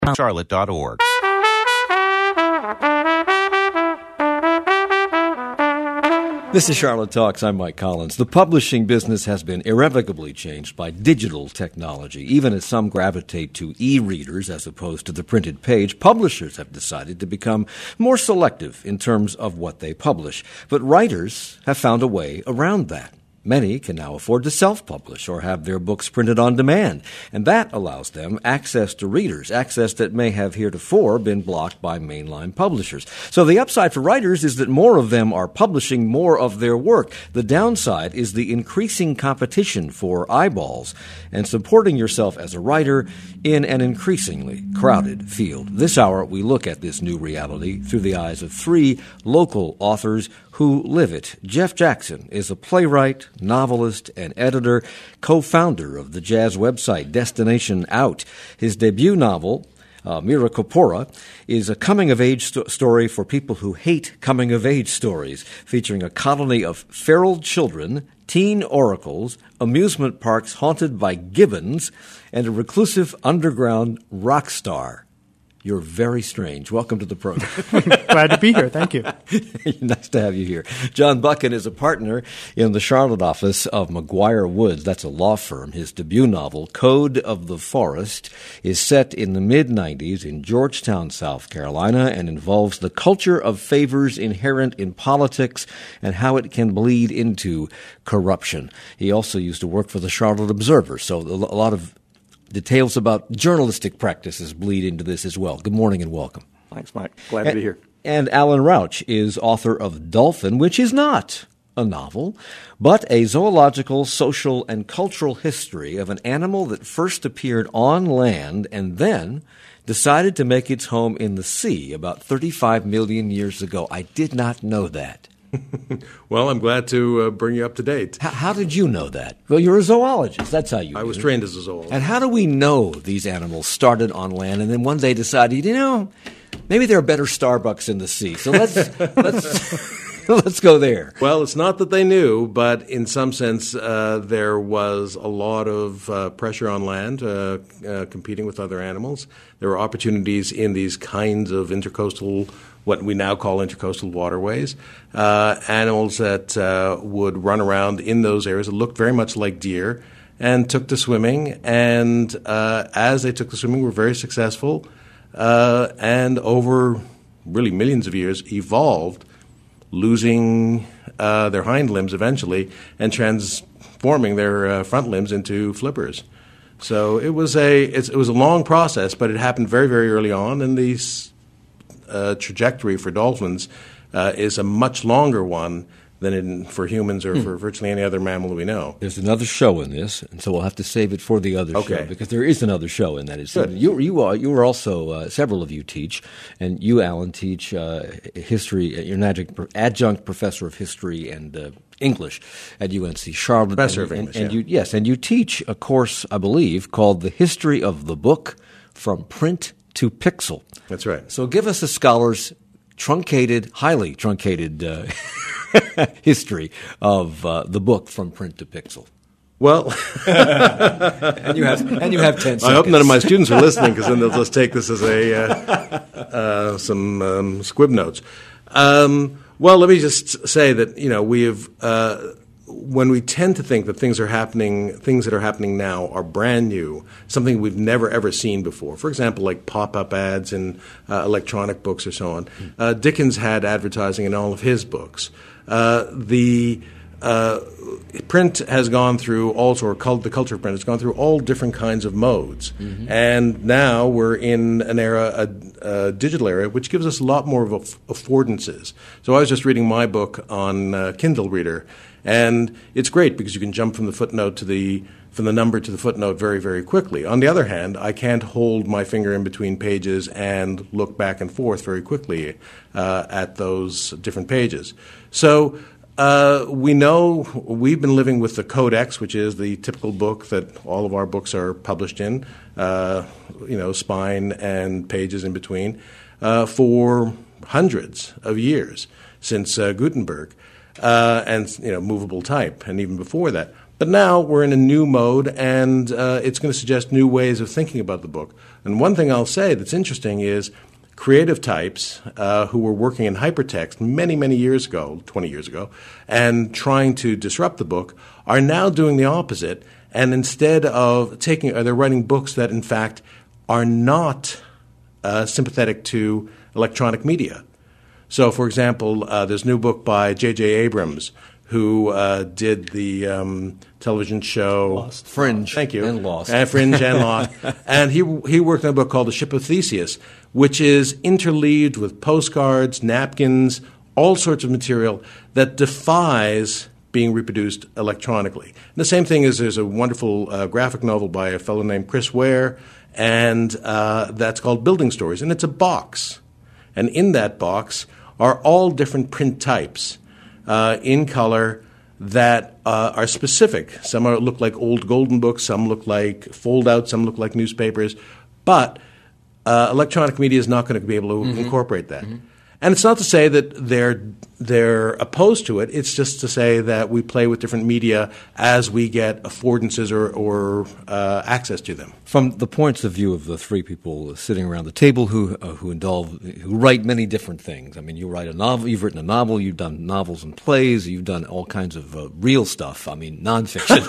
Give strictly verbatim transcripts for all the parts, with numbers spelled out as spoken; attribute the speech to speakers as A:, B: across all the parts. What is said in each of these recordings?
A: charlotte dot org.
B: This is Charlotte Talks. I'm Mike Collins. The publishing business has been irrevocably changed by digital technology. Even as some gravitate to e-readers as opposed to the printed page, publishers have decided to become more selective in terms of what they publish. But writers have found a way around that. Many can now afford to self-publish or have their books printed on demand, and that allows them access to readers, access that may have heretofore been blocked by mainline publishers. So the upside for writers is that more of them are publishing more of their work. The downside is the increasing competition for eyeballs and supporting yourself as a writer in an increasingly crowded field. This hour, we look at this new reality through the eyes of three local authors who live it. Jeff Jackson is a playwright, novelist, and editor, co-founder of the jazz website Destination Out. His debut novel, uh, Mira Corpora, is a coming-of-age sto- story for people who hate coming-of-age stories, featuring a colony of feral children, teen oracles, amusement parks haunted by gibbons, and a reclusive underground rock star. You're very strange. Welcome to the program.
C: Glad to be here. Thank you.
B: Nice to have you here. John Buchan is a partner in the Charlotte office of McGuire Woods. That's a law firm. His debut novel, Code of the Forest, is set in the mid nineties in Georgetown, South Carolina, and involves the culture of favors inherent in politics and how it can bleed into corruption. He also used to work for the Charlotte Observer, so a lot of details about journalistic practices bleed into this as well. Good morning and welcome.
D: Thanks, Mike. Glad
B: and,
D: to be here.
B: And Alan Rauch is author of Dolphin, which is not a novel, but a zoological, social, and cultural history of an animal that first appeared on land and then decided to make its home in the sea about thirty-five million years ago. I did not know that.
E: Well, I'm glad to uh, bring you up to date.
B: How, how did you know that? Well, you're a zoologist. That's how you
E: I
B: do
E: was
B: it.
E: trained as a zoologist.
B: And how do we know these animals started on land and then one day decided, you know, maybe there are better Starbucks in the sea. So let's let's let's go there.
E: Well, it's not that they knew, but in some sense, uh, there was a lot of uh, pressure on land, uh, uh, competing with other animals. There were opportunities in these kinds of intercoastal, what we now call intercoastal waterways, uh, animals that uh, would run around in those areas that looked very much like deer and took to swimming. And uh, as they took to swimming, were very successful uh, and over really millions of years evolved, losing uh, their hind limbs eventually and transforming their uh, front limbs into flippers. So it was a it's, it was a long process, but it happened very, very early on, and these Uh, trajectory for dolphins uh, is a much longer one than in, for humans or hmm. for virtually any other mammal we know.
B: There's another show in this, and so we'll have to save it for the other
E: okay.
B: show, because there is another show in that. It's,
E: Good.
B: You, you are you are also uh, several of you teach, and you, Alan, teach uh, history. You're an adjunct, adjunct professor of history and uh, English at U N C Charlotte.
E: Professor
B: and,
E: of English,
B: and, and
E: yeah.
B: you, yes, and you teach a course, I believe, called The History of the Book from Print to Pixel.
E: That's right.
B: So give us a scholar's truncated, highly truncated uh, history of uh, the book from print to pixel.
E: Well,
B: and you have and you have ten seconds.
E: I hope none of my students are listening, because then they'll just take this as a uh, uh, some um, squib notes. Um, well, let me just say that you know we have. Uh, When we tend to think that things are happening, things that are happening now are brand new, something we've never ever seen before. For example, like pop-up ads in uh, electronic books or so on. Uh, Dickens had advertising in all of his books. Uh, the uh, print has gone through all sort of cult, the culture of print has gone through all different kinds of modes, mm-hmm. and now we're in an era, a, a digital era, which gives us a lot more of aff- affordances. So I was just reading my book on uh, Kindle Reader. And it's great because you can jump from the footnote to the from the number to the footnote very, very quickly. On the other hand, I can't hold my finger in between pages and look back and forth very quickly uh, at those different pages. So uh, we know we've been living with the Codex, which is the typical book that all of our books are published in, uh, you know, spine and pages in between, uh, for hundreds of years since uh, Gutenberg. Uh, and, you know, movable type, and even before that. But now we're in a new mode, and uh, it's going to suggest new ways of thinking about the book. And one thing I'll say that's interesting is creative types uh, who were working in hypertext many, many years ago, twenty years ago, and trying to disrupt the book are now doing the opposite. And instead of taking, uh, they're writing books that, in fact, are not uh, sympathetic to electronic media. So, for example, uh, there's a new book by J J Abrams, who uh, did the um, television show
B: Lost. Fringe.
E: Thank you.
B: And Lost.
E: Uh, Fringe and Lost. And he he worked on a book called The Ship of Theseus, which is interleaved with postcards, napkins, all sorts of material that defies being reproduced electronically. And the same thing is there's a wonderful uh, graphic novel by a fellow named Chris Ware, and uh, that's called Building Stories. And it's a box. And in that box are all different print types uh, in color that uh, are specific. Some are, look like old golden books, some look like fold-out, some look like newspapers. But uh, electronic media is not going to be able to mm-hmm. incorporate that. Mm-hmm. And it's not to say that they're they're opposed to it. It's just to say that we play with different media as we get affordances or, or uh, access to them.
B: From the points of view of the three people sitting around the table who uh, who indulge, who write many different things. I mean, you write a novel. You've written a novel. You've done novels and plays. You've done all kinds of uh, real stuff. I mean, nonfiction.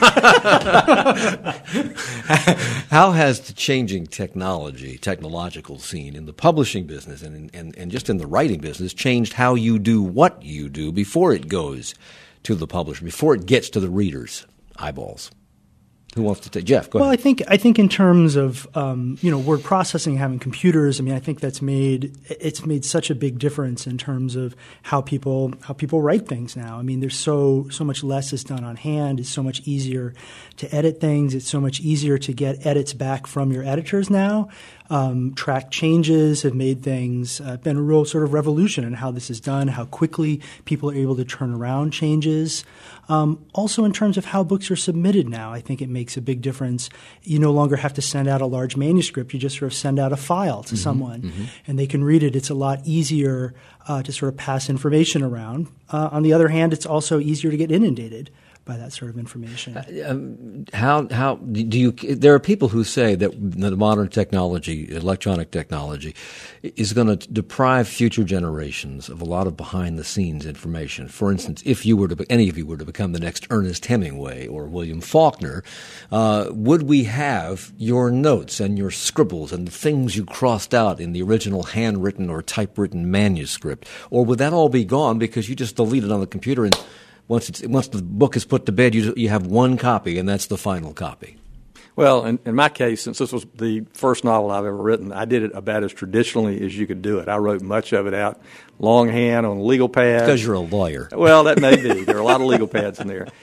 B: How has the changing technology, technological scene in the publishing business and, and and just in the writing business changed how you do what you do before it goes to the publisher, before it gets to the reader's eyeballs? Who wants to take? Jeff, go
C: well,
B: ahead.
C: I think I think in terms of um, you know word processing, having computers. I mean, I think that's made it's made such a big difference in terms of how people how people write things now. I mean, there's so so much less is done on hand. It's so much easier to edit things. It's so much easier to get edits back from your editors now. Um, track changes have made things uh, been a real sort of revolution in how this is done, how quickly people are able to turn around changes. Um, also, in terms of how books are submitted now, I think it makes a big difference. You no longer have to send out a large manuscript. You just sort of send out a file to mm-hmm, someone, mm-hmm. and they can read it. It's a lot easier uh, to sort of pass information around. Uh, on the other hand, it's also easier to get inundated by that sort of information.
B: Uh, um, how how do you? There are people who say that the modern technology, electronic technology, is going to deprive future generations of a lot of behind-the-scenes information. For instance, if you were to, any of you were to become the next Ernest Hemingway or William Faulkner, uh, would we have your notes and your scribbles and the things you crossed out in the original handwritten or typewritten manuscript, or would that all be gone because you just delete it on the computer and Once it's, once the book is put to bed, you you have one copy, and that's the final copy?
A: Well, in, in my case, since this was the first novel I've ever written, I did it about as traditionally as you could do it. I wrote much of it out longhand on legal pads.
B: Because you're a lawyer.
A: Well, that may be. There are a lot of legal pads in there.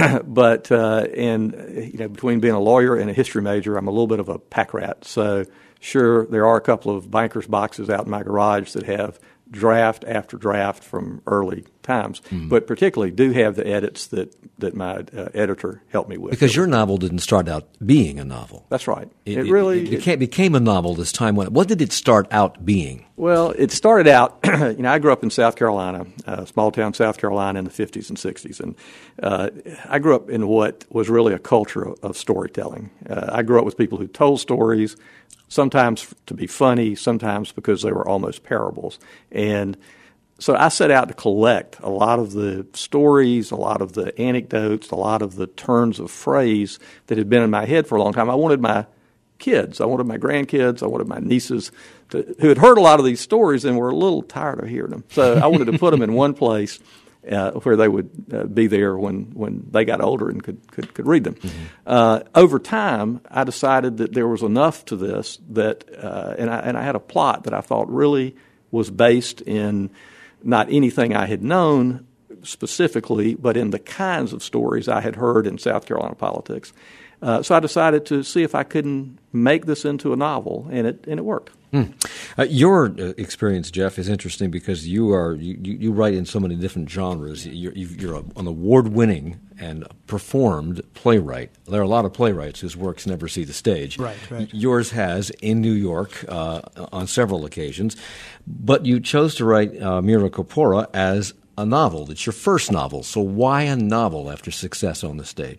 A: But uh, and you know, between being a lawyer and a history major, I'm a little bit of a pack rat. So sure, there are a couple of banker's boxes out in my garage that have draft after draft from early times, mm. but particularly do have the edits that, that my uh, editor helped me with.
B: Because your novel didn't start out being a novel.
A: That's right.
B: It,
A: it really
B: it became, it became a novel this time. When, what did it start out being?
A: Well, it started out, you know, I grew up in South Carolina, uh, small town South Carolina in the fifties and sixties, and uh, I grew up in what was really a culture of, of storytelling. Uh, I grew up with people who told stories, sometimes to be funny, sometimes because they were almost parables. And so I set out to collect a lot of the stories, a lot of the anecdotes, a lot of the turns of phrase that had been in my head for a long time. I wanted my kids, I wanted my grandkids, I wanted my nieces to, who had heard a lot of these stories and were a little tired of hearing them. So I wanted to put them in one place Uh, where they would uh, be there when, when they got older and could could, could read them. Mm-hmm. Uh, over time, I decided that there was enough to this that, uh, and I and I had a plot that I thought really was based in not anything I had known specifically, but in the kinds of stories I had heard in South Carolina politics. Uh, so I decided to see if I couldn't make this into a novel, and it and it worked.
B: Hmm. Uh, your uh, experience, Jeff, is interesting because you are you, you write in so many different genres. You're, you're a, an award-winning and performed playwright. There are a lot of playwrights whose works never see the stage.
C: Right, right.
B: Yours has in New York uh, on several occasions, but you chose to write uh, Mira Corpora as a novel. It's your first novel, so why a novel after success on the stage?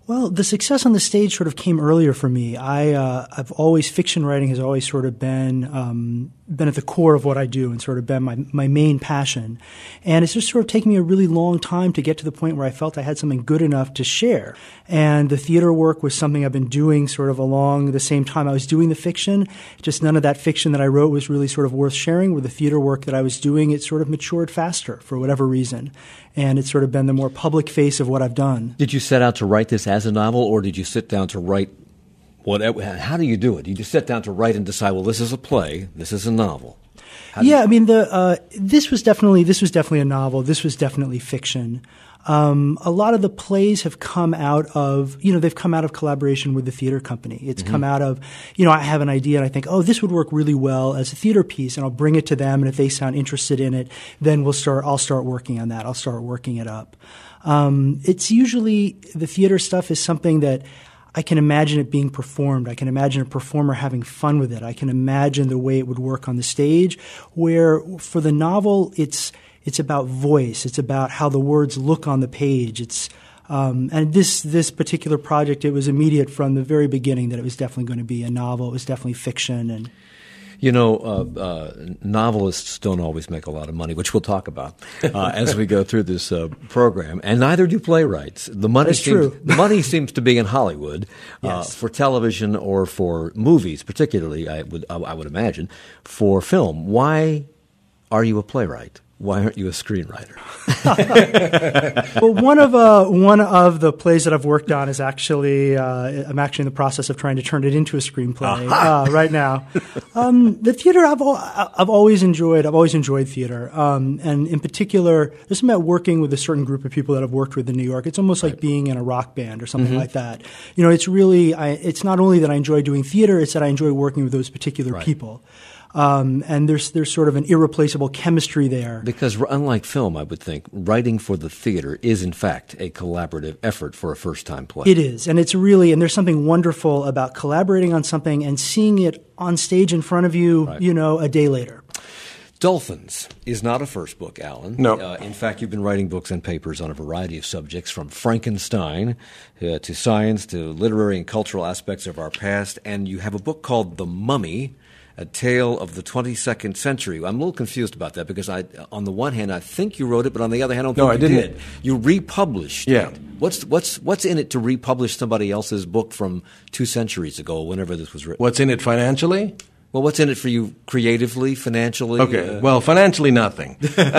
C: Well, the success on the stage sort of came earlier for me. I, uh, I've always, fiction writing has always sort of been, um, been at the core of what I do and sort of been my, my main passion. And it's just sort of taken me a really long time to get to the point where I felt I had something good enough to share. And the theater work was something I've been doing sort of along the same time I was doing the fiction. Just none of that fiction that I wrote was really sort of worth sharing. Where the theater work that I was doing, it sort of matured faster for whatever reason. And it's sort of been the more public face of what I've done.
B: Did you set out to write this as a novel, or did you sit down to write whatever? How do you do it? You just sit down to write and decide, well, this is a play, this is a novel. How
C: yeah,
B: you-
C: I mean, the uh, this was definitely this was definitely a novel. This was definitely fiction. Um, a lot of the plays have come out of, you know, they've come out of collaboration with the theater company. It's mm-hmm. come out of, you know, I have an idea and I think, oh, this would work really well as a theater piece, and I'll bring it to them, and if they sound interested in it, then we'll start, I'll start working on that. I'll start working it up. Um, it's usually, the theater stuff is something that I can imagine it being performed. I can imagine a performer having fun with it. I can imagine the way it would work on the stage, where for the novel, it's, It's about voice. It's about how the words look on the page. It's um, and this this particular project, it was immediate from the very beginning that it was definitely going to be a novel. It was definitely fiction. And
B: you know, uh, uh, novelists don't always make a lot of money, which we'll talk about uh, as we go through this uh, program. And neither do playwrights. The money
C: That's
B: seems,
C: true.
B: The money seems to be in Hollywood uh,
C: yes.
B: for television or for movies, particularly. I would I would imagine for film. Why are you a playwright? Why aren't you a screenwriter?
C: Well, one of uh, one of the plays that I've worked on is actually uh, I'm actually in the process of trying to turn it into a screenplay uh, right now. Um, the theater I've I've always enjoyed. I've always enjoyed theater, um, and in particular, there's something about working with a certain group of people that I've worked with in New York. It's almost like being in a rock band or something mm-hmm. like that. You know, it's really I, it's not only that I enjoy doing theater; it's that I enjoy working with those particular
B: right.
C: people. Um, and there's there's sort of an irreplaceable chemistry there.
B: Because unlike film, I would think, writing for the theater is, in fact, a collaborative effort for a first-time play.
C: It is. And it's really – and there's something wonderful about collaborating on something and seeing it on stage in front of you, right. you know, a day later.
B: Dolphins is not a first book, Alan.
E: No.
B: Uh, in fact, you've been writing books and papers on a variety of subjects, from Frankenstein uh, to science to literary and cultural aspects of our past. And you have a book called The Mummy, A Tale of the twenty-second Century. I'm a little confused about that because, I, on the one hand, I think you wrote it, but on the other hand, I don't
E: no,
B: think
E: I
B: you
E: didn't.
B: did. You republished
E: yeah.
B: it. What's what's what's in it to republish somebody else's book from two centuries ago, whenever this was written?
E: What's in it financially?
B: Well, what's in it for you creatively, financially?
E: Okay.
B: Uh,
E: well, financially, nothing.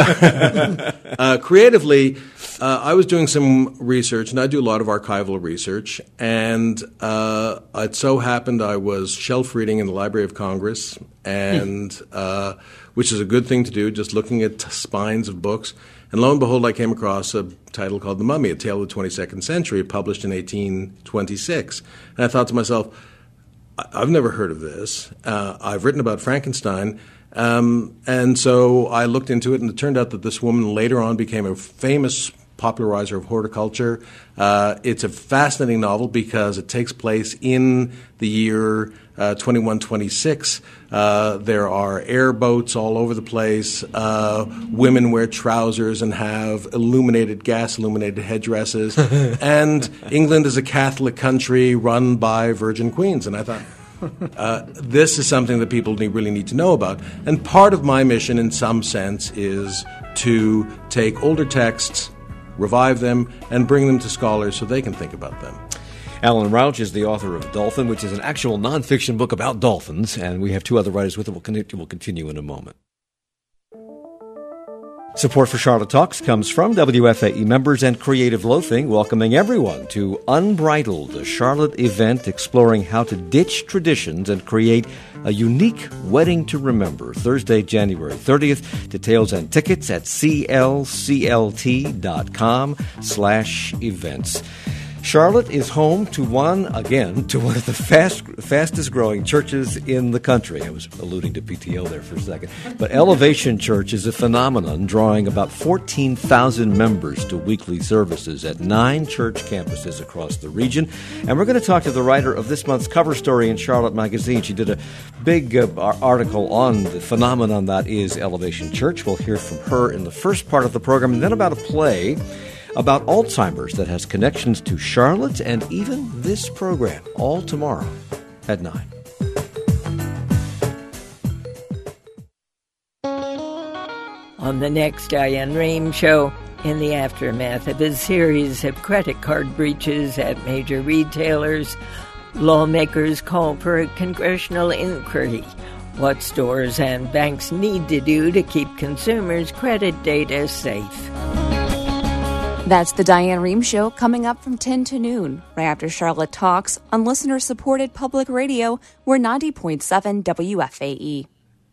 E: uh, creatively, uh, I was doing some research, and I do a lot of archival research, and uh, it so happened I was shelf reading in the Library of Congress, and uh, which is a good thing to do, just looking at spines of books. And lo and behold, I came across a title called The Mummy, A Tale of the twenty-second Century, published in eighteen twenty-six. And I thought to myself, I've never heard of this. Uh, I've written about Frankenstein. Um, and so I looked into it, and it turned out that this woman later on became a famous popularizer of horticulture. Uh, it's a fascinating novel because it takes place in the year uh, twenty-one twenty-six. Uh, there are airboats all over the place. Uh, women wear trousers and have illuminated, gas-illuminated headdresses. And England is a Catholic country run by virgin queens. And I thought, uh, this is something that people need, really need to know about. And part of my mission, in some sense, is to take older texts, revive them, and bring them to scholars so they can think about them.
B: Alan Rauch is the author of Dolphin, which is an actual nonfiction book about dolphins, and we have two other writers with it. We'll continue, we'll continue in a moment. Support for Charlotte Talks comes from W F A E members and Creative Loafing, welcoming everyone to Unbridled, a Charlotte event exploring how to ditch traditions and create a unique wedding to remember. Thursday, January thirtieth. Details and tickets at clclt.com slash events. Charlotte is home to one, again, to one of the fast, fastest-growing churches in the country. I was alluding to P T O there for a second. But Elevation Church is a phenomenon, drawing about fourteen thousand members to weekly services at nine church campuses across the region. And we're going to talk to the writer of this month's cover story in Charlotte Magazine. She did a big uh, article on the phenomenon that is Elevation Church. We'll hear from her in the first part of the program, and then about a play about Alzheimer's that has connections to Charlotte and even this program, all tomorrow at nine.
D: On the next Diane Rehm Show, in the aftermath of a series of credit card breaches at major retailers, lawmakers call for a congressional inquiry. What stores and banks need to do to keep consumers' credit data safe.
F: That's the Diane Rehm Show, coming up from ten to noon, right after Charlotte Talks on listener-supported public radio. We're ninety point seven W F A E.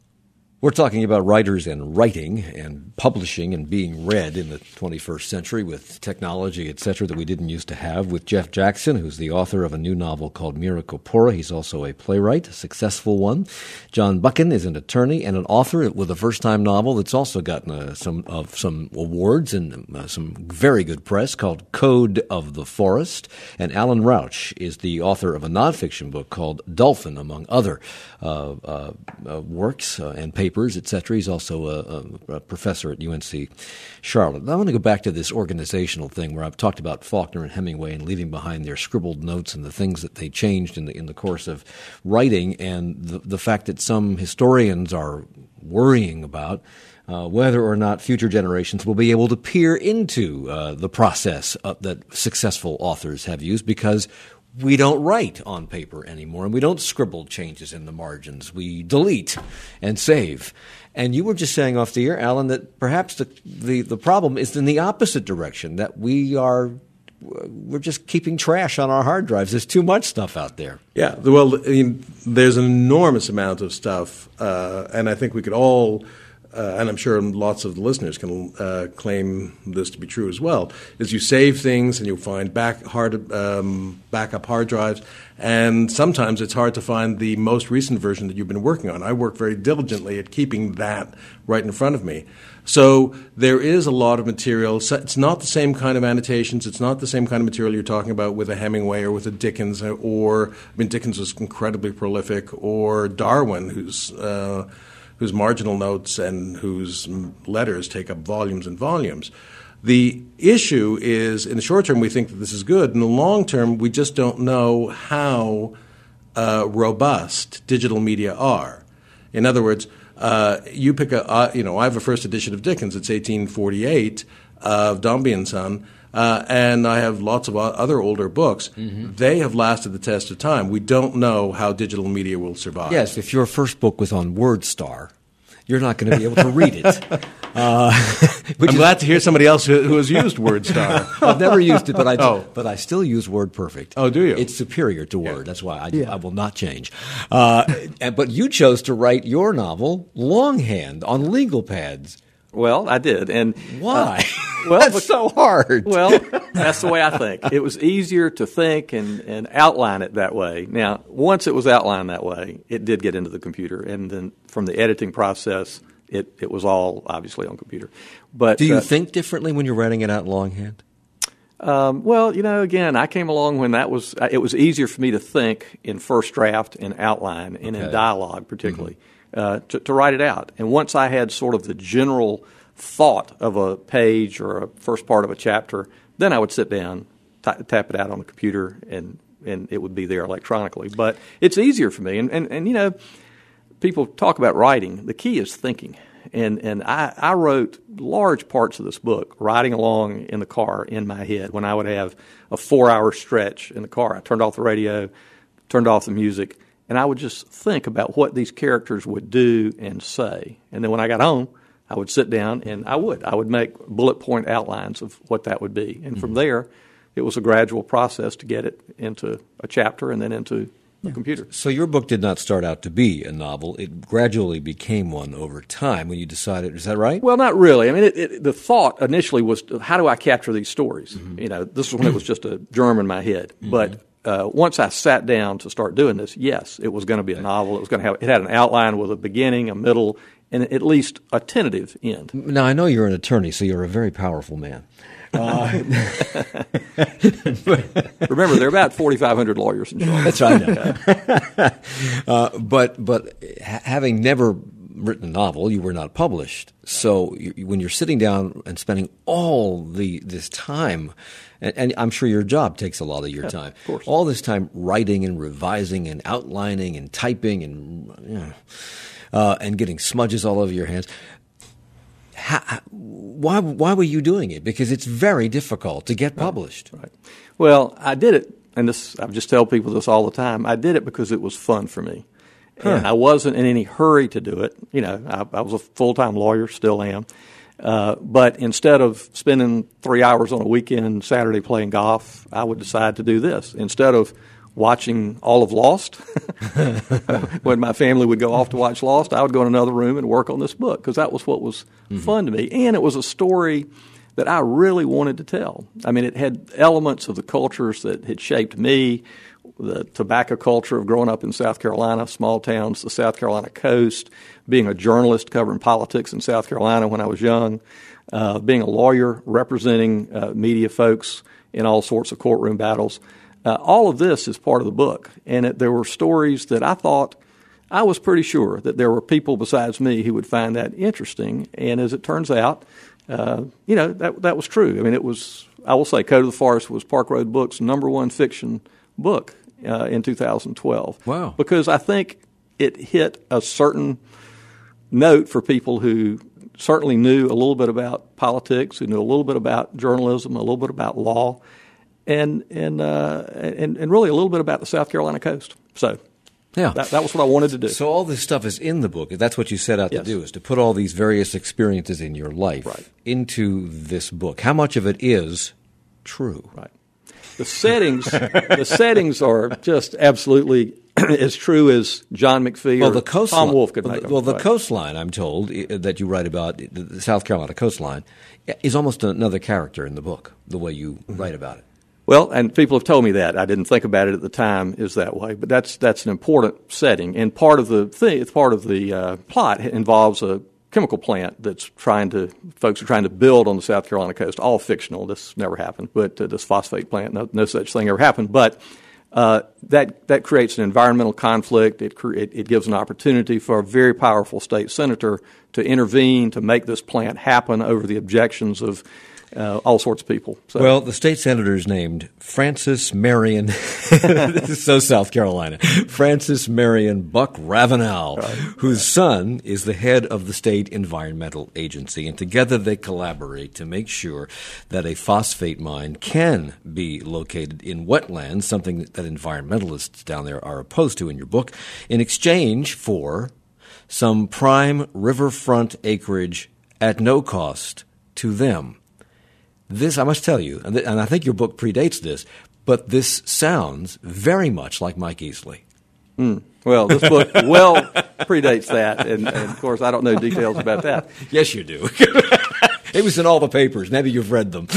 B: We're talking about writers and writing and publishing and being read in the twenty-first century with technology, et cetera, that we didn't used to have, with Jeff Jackson, who's the author of a new novel called Mira Corpora. He's also a playwright, a successful one. John Buchan is an attorney and an author with a first-time novel that's also gotten uh, some of some awards and uh, some very good press, called Code of the Forest. And Alan Rauch is the author of a nonfiction book called Dolphin, among other uh, uh, uh, works uh, and papers. et cetera. He's also a, a, a professor at U N C Charlotte. I want to go back to this organizational thing where I've talked about Faulkner and Hemingway and leaving behind their scribbled notes and the things that they changed in the in the course of writing, and the, the fact that some historians are worrying about uh, whether or not future generations will be able to peer into uh, the process of, that successful authors have used, because we don't write on paper anymore, and we don't scribble changes in the margins. We delete and save. And you were just saying off the air, Alan, that perhaps the, the, the problem is in the opposite direction, that we are we're just keeping trash on our hard drives. There's too much stuff out there.
E: Yeah, well, I mean, there's an enormous amount of stuff, uh, and I think we could all Uh, and I'm sure lots of the listeners can uh, claim this to be true as well, is you save things and you find back hard um, backup hard drives, and sometimes it's hard to find the most recent version that you've been working on. I work very diligently at keeping that right in front of me. So there is a lot of material. So it's not the same kind of annotations. It's not the same kind of material you're talking about with a Hemingway or with a Dickens, or, I mean, Dickens was incredibly prolific, or Darwin, who's uh, whose marginal notes and whose letters take up volumes and volumes. The issue is, in the short term, we think that this is good. In the long term, we just don't know how uh, robust digital media are. In other words, uh, you pick a, uh, you know, I have a first edition of Dickens. It's eighteen forty-eight of Dombey and Son, uh, and I have lots of other older books. Mm-hmm. They have lasted the test of time. We don't know how digital media will survive.
B: Yes, if your first book was on WordStar, you're not going to be able to read it. Uh,
E: I'm is, glad to hear somebody else who, who has used WordStar.
B: I've never used it, but I
E: oh.
B: but I still use WordPerfect.
E: Oh, do you?
B: It's superior to Word. Yeah. That's why I,
C: yeah.
B: I will not change. Uh, and, but you chose to write your novel longhand on legal pads.
A: Well, I did. And
B: why?
A: Uh, well,
B: that's
A: but,
B: so hard.
A: Well, that's the way I think. It was easier to think and, and outline it that way. Now, once it was outlined that way, it did get into the computer. And then from the editing process, it, it was all obviously on computer. But
B: do you
A: uh, think
B: differently when you're writing it out longhand?
A: Um, well, you know, again, I came along when that was – it was easier for me to think in first draft and outline and okay. in dialogue particularly. Mm-hmm. Uh, to, to write it out. And once I had sort of the general thought of a page or a first part of a chapter, then I would sit down, t- tap it out on the computer, and, and it would be there electronically. But it's easier for me. And, and, and you know, people talk about writing. The key is thinking. And, and I, I wrote large parts of this book riding along in the car in my head when I would have a four-hour stretch in the car. I turned off the radio, turned off the music, and I would just think about what these characters would do and say. And then when I got home, I would sit down and I would. I would make bullet point outlines of what that would be. And mm-hmm. from there, it was a gradual process to get it into a chapter and then into
C: yeah.
A: a computer.
B: So your book did not start out to be a novel. It gradually became one over time when you decided. Is that right?
A: Well, not really. I mean, it, it, the thought initially was, how do I capture these stories? Mm-hmm. You know, this was when it was just a germ in my head. Mm-hmm. But Uh, once I sat down to start doing this, yes, it was going to be a novel. It was going to have it had an outline with a beginning, a middle, and at least a tentative end.
B: Now, I know you're an attorney, so you're a very powerful man. Uh,
A: Remember, there are about forty-five hundred lawyers in Charlotte.
B: That's right. I know. uh, but but ha- having never written a novel. You were not published. So you, when you're sitting down and spending all the this time, and, and I'm sure your job takes a lot of your
A: yeah,
B: time,
A: of course.
B: all this time writing and revising and outlining and typing and you know, uh, and getting smudges all over your hands. How, why why were you doing it? Because it's very difficult to get published.
A: Right. Well, I did it, and this I just tell people this all the time. I did it because it was fun for me. And
B: Huh.
A: I wasn't in any hurry to do it. You know, I, I was a full-time lawyer, still am. Uh, but instead of spending three hours on a weekend Saturday playing golf, I would decide to do this. Instead of watching all of Lost, when my family would go off to watch Lost, I would go in another room and work on this book because that was what was mm-hmm. fun to me. And it was a story that I really wanted to tell. I mean, it had elements of the cultures that had shaped me, the tobacco culture of growing up in South Carolina, small towns, the South Carolina coast, being a journalist covering politics in South Carolina when I was young, uh, being a lawyer representing uh, media folks in all sorts of courtroom battles. Uh, all of this is part of the book. And it, there were stories that I thought, I was pretty sure that there were people besides me who would find that interesting. And as it turns out, uh, you know, that that was true. I mean, it was, I will say, Code of the Forest was Park Road Books' number one fiction book uh, in two thousand twelve.
B: Wow.
A: Because I think it hit a certain note for people who certainly knew a little bit about politics, who knew a little bit about journalism, a little bit about law, and and uh, and, and really a little bit about the South Carolina coast. So
B: Yeah.
A: that, that was what I wanted to do.
B: So all this stuff is in the book. That's what you set out
A: Yes.
B: to do, is to put all these various experiences in your life
A: Right.
B: into this book. How much of it is true?
A: Right. The settings, the settings are just absolutely as true as John McPhee
B: Well,
A: or
B: the coastline.
A: Tom Wolfe could
B: well,
A: make
B: the,
A: them.
B: well, the
A: Right.
B: coastline, I'm told, i- that you write about, the the South Carolina coastline, is almost another character in the book, the way you
A: Mm-hmm.
B: write about it.
A: Well, and people have told me that. I didn't think about it at the time is that way, but that's that's an important setting. And part of the thing, part of the uh, plot involves a chemical plant that's trying to, folks are trying to build on the South Carolina coast, all fictional. This never happened, but uh, this phosphate plant, no, no such thing ever happened. But uh, that that creates an environmental conflict. It, cre- it it gives an opportunity for a very powerful state senator to intervene to make this plant happen over the objections of uh, all sorts of people. So,
B: Well, the state senator is named Francis Marion. This is so South Carolina. Francis Marion Buck Ravenel, right. whose son is the head of the state environmental agency, and together they collaborate to make sure that a phosphate mine can be located in wetlands, something that environmentalists down there are opposed to in your book, in exchange for some prime riverfront acreage at no cost to them. This, I must tell you, and, th- and I think your book predates this, but this sounds very much like Mike Easley.
A: Mm. Well, this book well predates that, and, and of course, I don't know details about that.
B: Yes, you do. It was in all the papers. Maybe you've read them.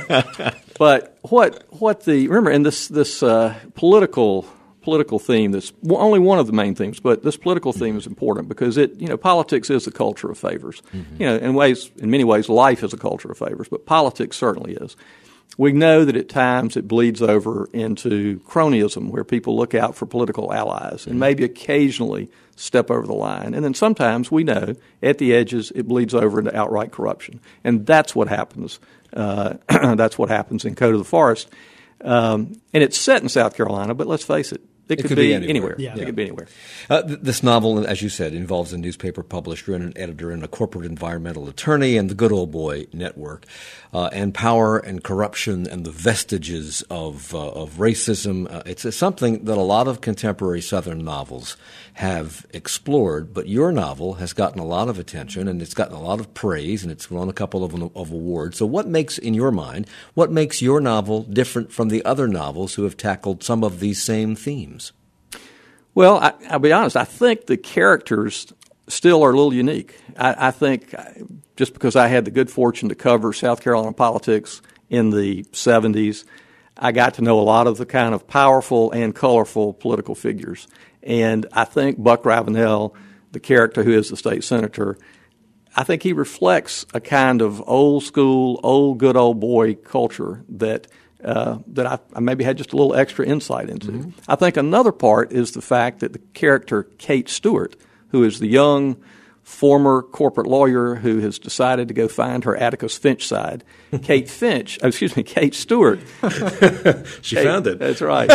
A: But what what the remember, and this this uh, political political theme that's only one of the main themes, but this political theme is important because it you know politics is a culture of favors. Mm-hmm. You know, in ways, in many ways, life is a culture of favors, but politics certainly is. We know that at times it bleeds over into cronyism, where people look out for political allies and maybe occasionally step over the line. And then sometimes we know at the edges it bleeds over into outright corruption. And that's what happens. Uh, that's what happens in Code of the Forest. Um, and it's set in South Carolina, but let's face it, it,
B: It
A: could,
B: could
A: be,
B: be
A: anywhere.
B: anywhere.
C: Yeah.
A: It could be anywhere.
B: Uh, th- this novel, as you said, involves a newspaper publisher and an editor and a corporate environmental attorney and the Good Old Boy Network, uh, and power and corruption and the vestiges of uh, of racism. Uh, it's, it's something that a lot of contemporary Southern novels have explored, but your novel has gotten a lot of attention and it's gotten a lot of praise and it's won a couple of, of awards. So what makes, in your mind, what makes your novel different from the other novels who have tackled some of these same themes?
A: Well, I, I'll be honest. I think the characters still are a little unique. I, I think just because I had the good fortune to cover South Carolina politics in the seventies, I got to know a lot of the kind of powerful and colorful political figures. And I think Buck Ravenel, the character who is the state senator, I think he reflects a kind of old school, old good old boy culture that Uh, that I, I maybe had just a little extra insight into. Mm-hmm. I think another part is the fact that the character Kate Stewart, who is the young former corporate lawyer who has decided to go find her Atticus Finch side. Kate Finch, oh, excuse me, Kate Stewart.
E: she
A: Kate,
E: found it.
A: That's right.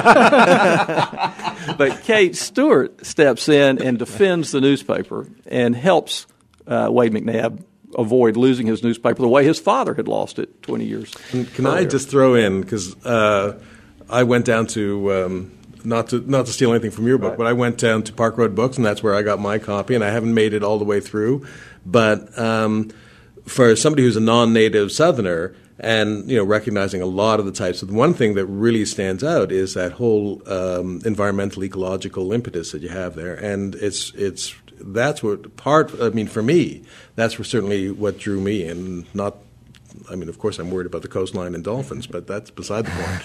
A: But Kate Stewart steps in and defends the newspaper and helps uh, Wade McNabb avoid losing his newspaper the way his father had lost it twenty years
E: Can, can
A: earlier.
E: I just throw in, because uh, I went down to, um, not to not to steal anything from your book,
A: Right.
E: but I went down to Park Road Books, and that's where I got my copy, and I haven't made it all the way through. But um, for somebody who's a non-native Southerner, and you know, recognizing a lot of the types, of the one thing that really stands out is that whole um, environmental ecological impetus that you have there, and it's it's that's what part. I mean, for me, that's certainly what drew me in. Not, I mean, of course, I'm worried about the coastline and dolphins, but that's beside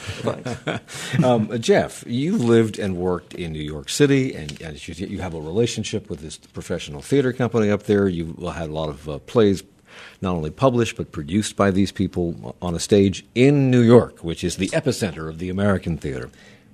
E: the point.
B: um, Jeff, you lived and worked in New York City, and, and you, you have a relationship with this professional theater company up there. You've had a lot of uh, plays not only published but produced by these people on a stage in New York, which is the epicenter of the American theater.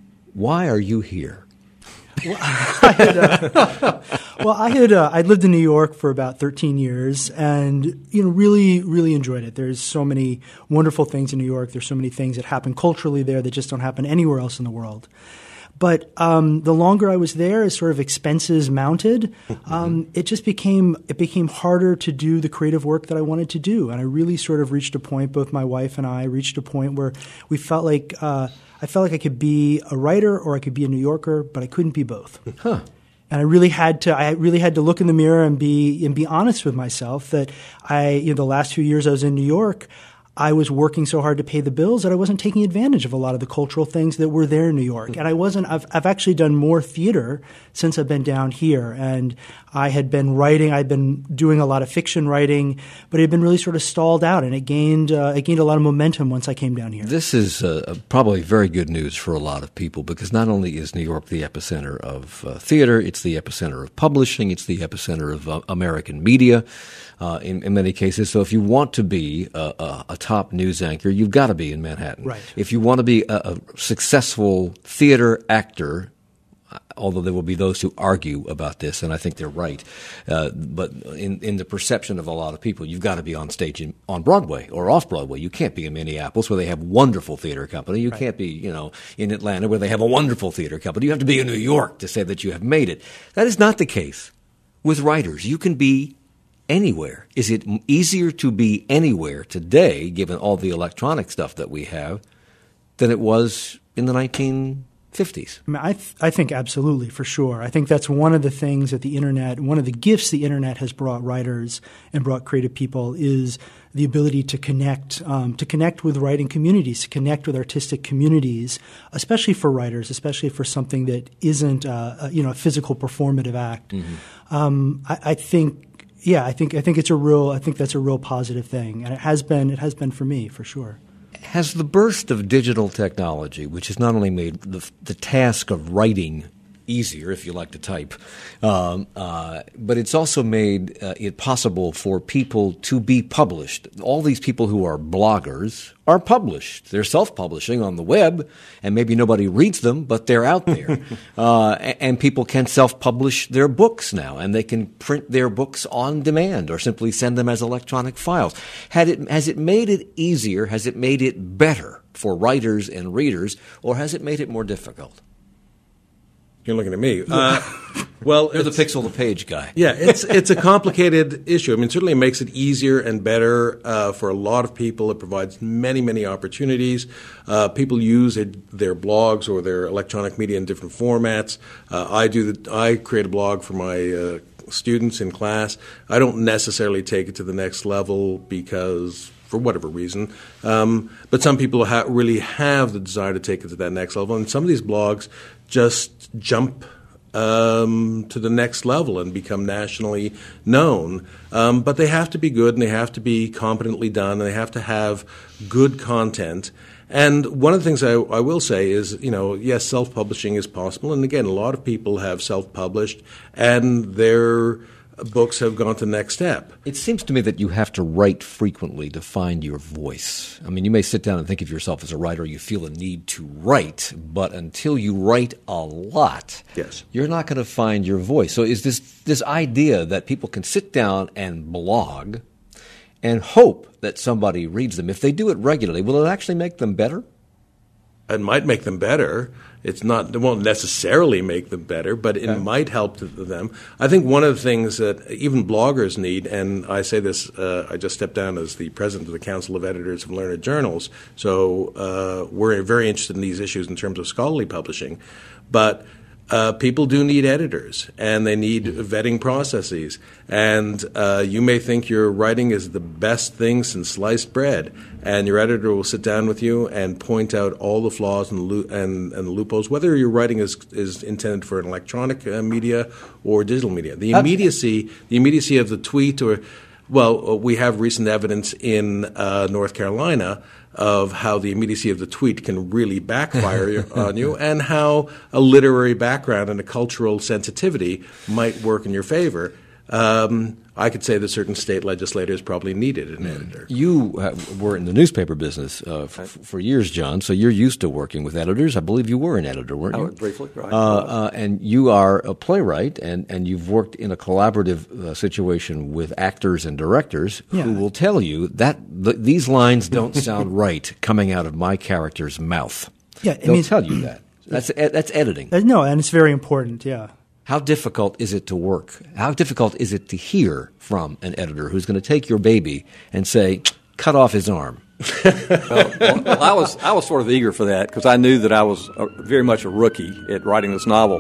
B: Why are you here?
C: Well, I had, uh, well, I had uh, I lived in New York for about thirteen years, and you know, really, really enjoyed it. There's so many wonderful things in New York. There's so many things that happen culturally there that just don't happen anywhere else in the world. But um, the longer I was there, as sort of expenses mounted, um, it just became it became harder to do the creative work that I wanted to do. And I really sort of reached a point, both my wife and I reached a point where we felt like uh, I felt like I could be a writer or I could be a New Yorker, but I couldn't be both.
B: Huh.
C: And I really had to. I really had to look in the mirror and be and be honest with myself that I, you know, the last few years I was in New York, I was working so hard to pay the bills that I wasn't taking advantage of a lot of the cultural things that were there in New York. And I wasn't, I've, I've actually done more theater since I've been down here. And I had been writing, I'd been doing a lot of fiction writing, but it had been really sort of stalled out, and it gained, uh, it gained a lot of momentum once I came down here.
B: This is uh, probably very good news for a lot of people, because not only is New York the epicenter of uh, theater, it's the epicenter of publishing, it's the epicenter of uh, American media uh, in, in many cases. So if you want to be a, a, a top news anchor, you've got to be in Manhattan.
C: Right.
B: If you want to be a, a successful theater actor, although there will be those who argue about this, and I think they're right, uh, but in, in the perception of a lot of people, you've got to be on stage in, on Broadway or off Broadway. You can't be in Minneapolis where they have a wonderful theater company. You right. can't be, you know, in Atlanta where they have a wonderful theater company. You have to be in New York to say that you have made it. That is not the case with writers. You can be anywhere. Is it easier to be anywhere today, given all the electronic stuff that we have, than it was in the nineteen fifties?
C: I, mean, I, th- I think absolutely, for sure. I think that's one of the things that the Internet, one of the gifts the Internet has brought writers and brought creative people is the ability to connect, um, to connect with writing communities, to connect with artistic communities, especially for writers, especially for something that isn't, uh, a, you know, a physical performative act. Mm-hmm. Um, I, I think. Yeah, I think I think it's a real I think that's a real positive thing, and it has been it has been for me, for sure.
B: Has the burst of digital technology, which has not only made the, the task of writing easier, if you like to type, um, uh, but it's also made uh, it possible for people to be published. All these people who are bloggers are published. They're self-publishing on the web, and maybe nobody reads them, but they're out there. uh, and, and people can self-publish their books now, and they can print their books on demand or simply send them as electronic files. Had it, has it made it easier? Has it made it better for writers and readers, or has it made it more difficult?
E: You're looking at me. Uh, well,
B: you're the pixel to page guy.
E: Yeah, it's it's a complicated issue. I mean, certainly it makes it easier and better uh, for a lot of people. It provides many, many opportunities. Uh, people use it, their blogs or their electronic media in different formats. Uh, I do. The, I create a blog for my uh, students in class. I don't necessarily take it to the next level because, for whatever reason. Um, but some people ha- really have the desire to take it to that next level. And some of these blogs just jump um, to the next level and become nationally known. Um, but they have to be good, and they have to be competently done, and they have to have good content. And one of the things I, I will say is, you know, yes, self-publishing is possible. And again, a lot of people have self-published, and they're books have gone to the next step.
B: It seems to me that you have to write frequently to find your voice. I mean, you may sit down and think of yourself as a writer. You feel a need to write, but until you write a lot,
E: yes.
B: you're not going to find your voice. So is this this idea that people can sit down and blog and hope that somebody reads them, if they do it regularly, will it actually make them better?
E: It might make them better. It's not. It won't necessarily make them better, but it okay. might help them. I think one of the things that even bloggers need, and I say this, uh, I just stepped down as the president of the Council of Editors of Learned Journals, so uh, we're very interested in these issues in terms of scholarly publishing. But uh, people do need editors, and they need vetting processes. And uh, you may think your writing is the best thing since sliced bread, and your editor will sit down with you and point out all the flaws and, lo- and, and the loopholes, whether your writing is, is intended for an electronic uh, media or digital media. The immediacy, the immediacy of the tweet, or well, we have recent evidence in uh, North Carolina of how the immediacy of the tweet can really backfire on you, and how a literary background and a cultural sensitivity might work in your favor. Um, I could say that certain state legislators probably needed an editor.
B: You uh, were in the newspaper business uh, f- for years, John, so you're used to working with editors. I believe you were an editor, weren't you?
A: I was briefly, right.
B: Uh, uh, and you are a playwright, and, and you've worked in a collaborative uh, situation with actors and directors
C: yeah.
B: who will tell you that th- these lines don't sound right coming out of my character's mouth.
C: Yeah, I
B: They'll
C: mean,
B: tell you that. That's ed- that's editing.
C: Uh, no, and it's very important, yeah.
B: How difficult is it to work? How difficult is it to hear from an editor who's going to take your baby and say, cut off his arm?
A: well, well, I was I was sort of eager for that because I knew that I was a, very much a rookie at writing this novel.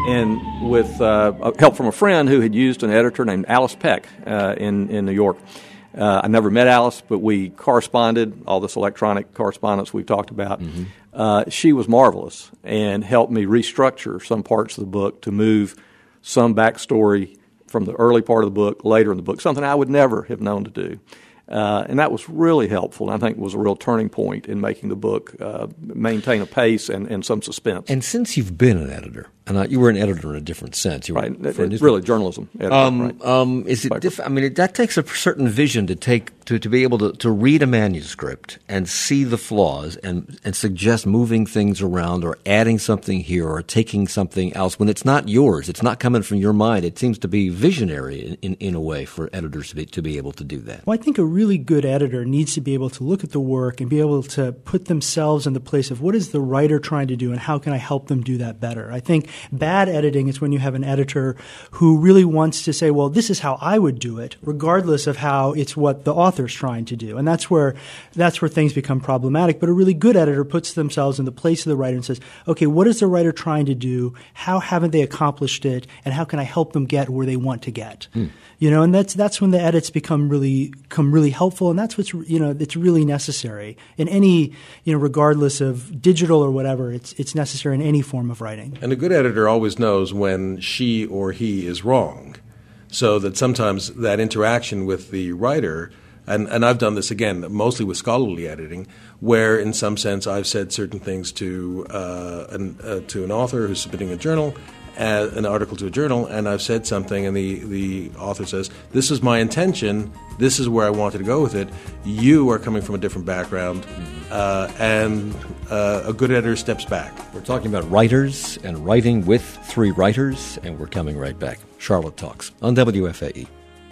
A: And with uh, help from a friend who had used an editor named Alice Peck uh, in, in New York. Uh, I never met Alice, but we corresponded, all this electronic correspondence we've talked about. Mm-hmm. Uh, she was marvelous and helped me restructure some parts of the book to move some backstory from the early part of the book later in the book, something I would never have known to do. Uh, and that was really helpful, and I think was a real turning point in making the book uh, maintain a pace and, and some suspense.
B: And since you've been an editor, and uh, you were an editor in a different sense, you were
A: right?
B: For
A: it's really journalism. Editor,
B: um,
A: right?
B: um, is it? Diff- I mean, it, that takes a certain vision to take to, to be able to, to read a manuscript and see the flaws and and suggest moving things around or adding something here or taking something else when it's not yours. It's not coming from your mind. It seems to be visionary in, in, in a way for editors to be, to be able to do that.
C: Well, I think a really good editor needs to be able to look at the work and be able to put themselves in the place of what is the writer trying to do and how can I help them do that better. I think bad editing is when you have an editor who really wants to say, well, this is how I would do it, regardless of how it's what the author's trying to do. And that's where that's where things become problematic. But a really good editor puts themselves in the place of the writer and says, okay, what is the writer trying to do? How haven't they accomplished it? And how can I help them get where they want to get? Hmm. You know, and that's that's when the edits become really become really helpful, and that's what's you know it's really necessary in any you know regardless of digital or whatever. It's it's necessary in any form of writing.
E: And a good editor always knows when she or he is wrong, so that sometimes that interaction with the writer, and and I've done this again mostly with scholarly editing, where in some sense I've said certain things to uh, an uh, to an author who's submitting a journal. Uh, an article to a journal, and I've said something, and the, the author says, this is my intention, this is where I wanted to go with it, you are coming from a different background, uh, and uh, a good editor steps back.
B: We're talking about writers and writing with three writers, and we're coming right back. Charlotte Talks on W F A E.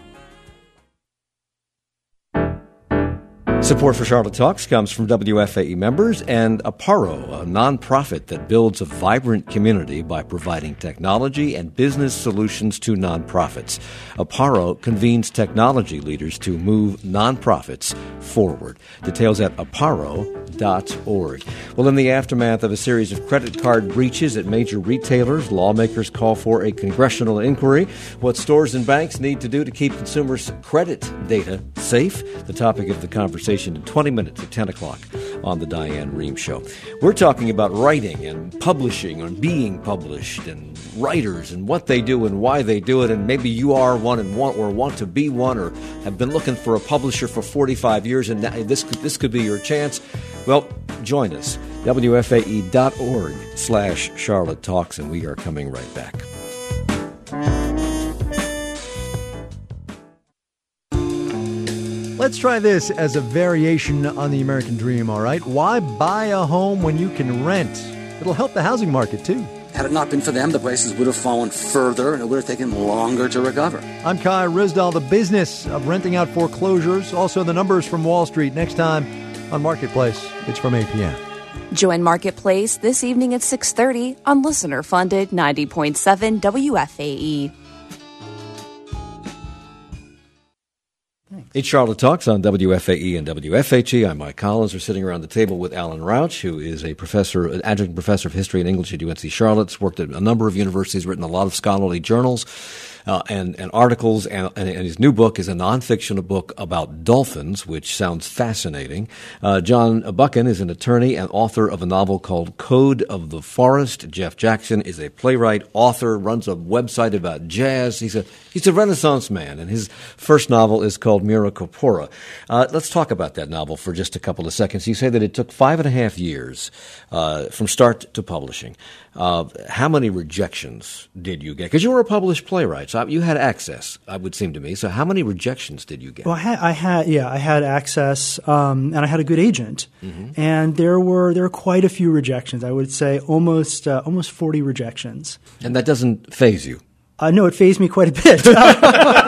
B: Support for Charlotte Talks comes from W F A E members and Aparo, a nonprofit that builds a vibrant community by providing technology and business solutions to nonprofits. Aparo convenes technology leaders to move nonprofits forward. Details at aparo dot org. Well, in the aftermath of a series of credit card breaches at major retailers, lawmakers call for a congressional inquiry. What stores and banks need to do to keep consumers' credit data safe. The topic of the conversation in twenty minutes at ten o'clock on the Diane Rehm Show. We're talking about writing and publishing and being published and writers and what they do and why they do it, and maybe you are one and want or want to be one or have been looking for a publisher for forty-five years and this could, this could be your chance. Well, join us. W F A E dot org slash Charlotte Talks, and we are coming right back.
G: Let's try this as a variation on the American dream, all right? Why buy a home when you can rent? It'll help the housing market, too.
H: Had it not been for them, the prices would have fallen further and it would have taken longer to recover.
G: I'm Kai Ryssdal. The business of renting out foreclosures. Also the numbers from Wall Street. Next time on Marketplace. It's from A P M.
F: Join Marketplace this evening at six thirty on listener-funded ninety point seven W F A E.
B: It's Charlotte Talks on W F A E and W F H E. I'm Mike Collins. We're sitting around the table with Alan Rauch, who is a professor, an adjunct professor of history and English at U N C Charlotte's, worked at a number of universities, written a lot of scholarly journals uh, and, and articles, and, and, and his new book is a nonfiction book about dolphins, which sounds fascinating. Uh, John Buchan is an attorney and author of a novel called Code of the Forest. Jeff Jackson is a playwright, author, runs a website about jazz. He's a he's a Renaissance man, and his first novel is called Mira Corpora. Uh, let's talk about that novel for just a couple of seconds. You say that it took five and a half years uh, from start to publishing. Uh, how many rejections did you get? Because you were a published playwright, so you had access, it would seem to me. So how many rejections did you get?
C: Well, I had, I had yeah, I had access, um, and I had a good agent, mm-hmm. and there were there were quite a few rejections. I would say almost uh, almost forty rejections.
B: And that doesn't faze you?
C: Uh, no, it fazed me quite a bit.
B: well,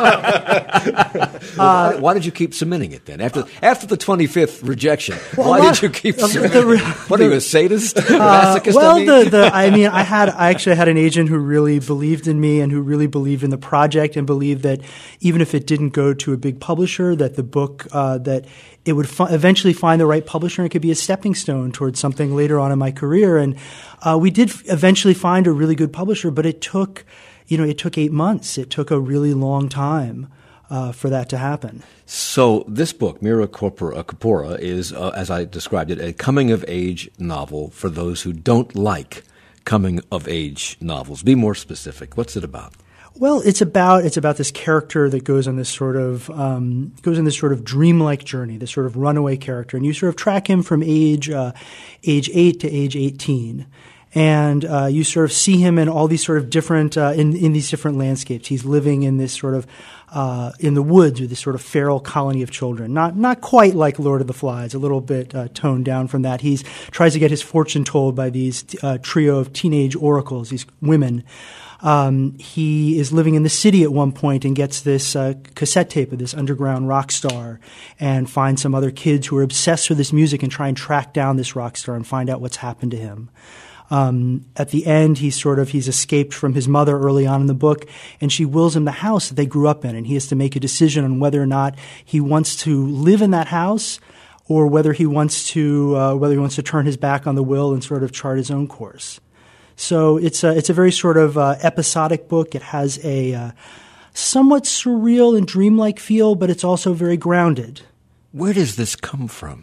B: why, why did you keep submitting it then? After after the twenty-fifth rejection, well, why did you keep
C: uh,
B: submitting
C: the,
B: it? What, are you, a sadist? Uh, Masochist,
C: well,
B: I mean?
C: the, the, I mean, I had, I actually had an agent who really believed in me and who really believed in the project and believed that even if it didn't go to a big publisher, that the book, uh, that it would fi- eventually find the right publisher and it could be a stepping stone towards something later on in my career. And uh, we did eventually find a really good publisher, but it took You know, it took eight months. It took a really long time uh, for that to happen.
B: So this book, Mira Corpora, Corpora is, uh, as I described it, a coming-of-age novel for those who don't like coming-of-age novels. Be more specific. What's it about?
C: Well, it's about it's about this character that goes on this sort of um, goes on this sort of dreamlike journey, this sort of runaway character, and you sort of track him from age uh, age eight to age eighteen. And uh, you sort of see him in all these sort of different uh, in in these different landscapes. He's living in this sort of uh, in the woods with this sort of feral colony of children. Not not quite like Lord of the Flies, a little bit uh, toned down from that. He tries to get his fortune told by these uh, trio of teenage oracles, these women. Um, he is living in the city at one point and gets this uh, cassette tape of this underground rock star and finds some other kids who are obsessed with this music and try and track down this rock star and find out what's happened to him. Um, at the end, he's sort of, he's escaped from his mother early on in the book, and she wills him the house that they grew up in, and he has to make a decision on whether or not he wants to live in that house or whether he wants to, uh, whether he wants to turn his back on the will and sort of chart his own course. So it's a, it's a very sort of uh, episodic book. It has a uh, somewhat surreal and dreamlike feel, but it's also very grounded.
B: Where does this come from?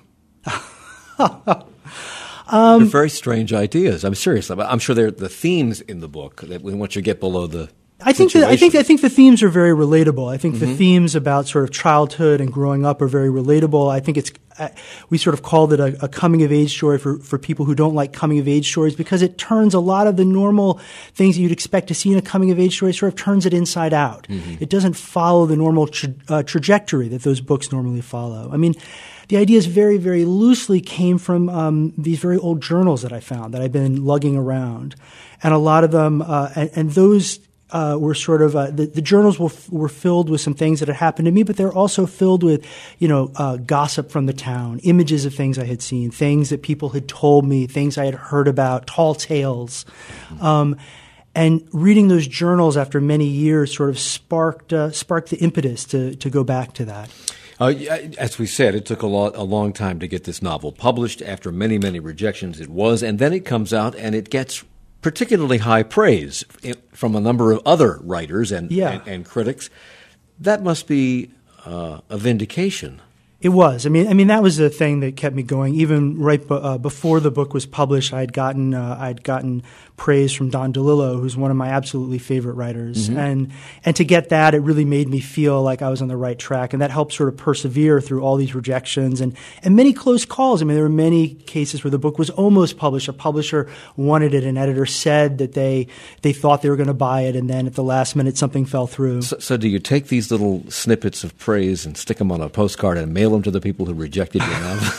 B: Um, They're very strange ideas. I'm serious. I'm sure they're the themes in the book that once you get below the
C: I think that, I think I think the themes are very relatable. I think mm-hmm. the themes about sort of childhood and growing up are very relatable. I think it's uh, we sort of called it a, a coming of age story for for people who don't like coming of age stories because it turns a lot of the normal things that you'd expect to see in a coming of age story sort of turns it inside out. Mm-hmm. It doesn't follow the normal tra- uh, trajectory that those books normally follow. I mean, the ideas very, very loosely came from um, these very old journals that I found that I've been lugging around, and a lot of them, uh, and, and those uh, were sort of uh, the, the journals were were filled with some things that had happened to me, but they're also filled with, you know, uh, gossip from the town, images of things I had seen, things that people had told me, things I had heard about, tall tales. Um, And reading those journals after many years sort of sparked uh, sparked the impetus to to go back to that.
B: Uh, as we said, it took a, lot, a long time to get this novel published. After many, many rejections, it was, and then it comes out and it gets particularly high praise from a number of other writers and,
C: yeah.
B: and, and critics. That must be uh, a vindication.
C: It was. I mean, I mean that was the thing that kept me going. Even right b- uh, before the book was published, I had gotten uh, I'd gotten praise from Don DeLillo, who's one of my absolutely favorite writers, mm-hmm. and and to get that, it really made me feel like I was on the right track, and that helped sort of persevere through all these rejections and and many close calls. I mean, there were many cases where the book was almost published. A publisher wanted it, an editor said that they they thought they were going to buy it, and then at the last minute something fell through.
B: So, so do you take these little snippets of praise and stick them on a postcard and mail them to the people who rejected you